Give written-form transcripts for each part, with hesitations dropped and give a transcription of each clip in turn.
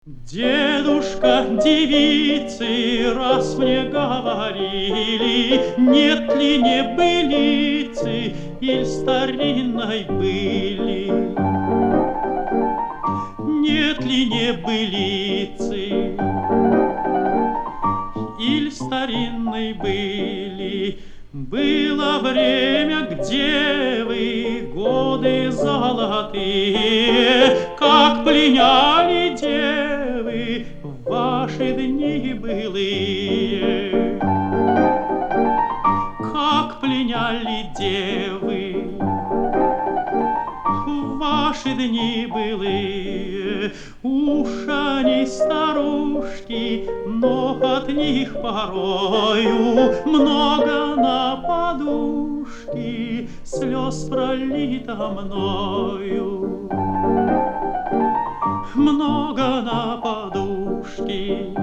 Дедушка, девицы, раз мне говорили, нет ли небылицы, иль старинной были. Нет ли небылицы, иль старинной были. Было время, где вы годы золотые, как пленяли девы в ваши дни былые. Как пленяли девы в ваши дни былые. Уж они старушки, но от них порою много на подушки слез пролито мною. Много на подушки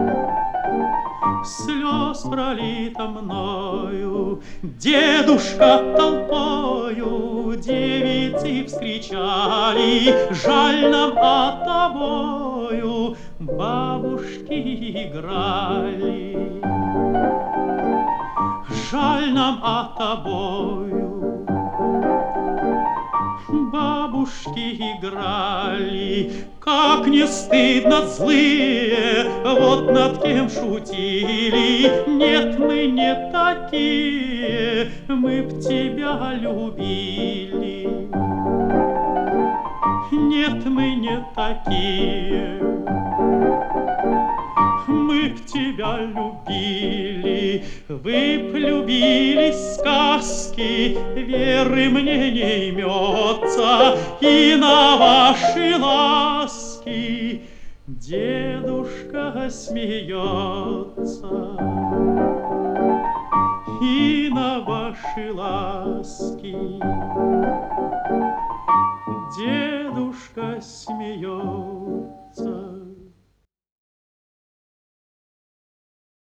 слез пролито мною. Дедушка толпою девицы вскричали: жаль нам от тобою бабушки играли. Жаль нам от тобою бабушки играли. Как не стыдно злые, вот над кем шутили. Нет, мы не такие, мы б тебя любили. Нет, мы не такие, мы б тебя любили. Вы б любили сказки, веры мне не имется, и на ваши ласки дедушка смеется. И на ваши ласки дедушка смеется.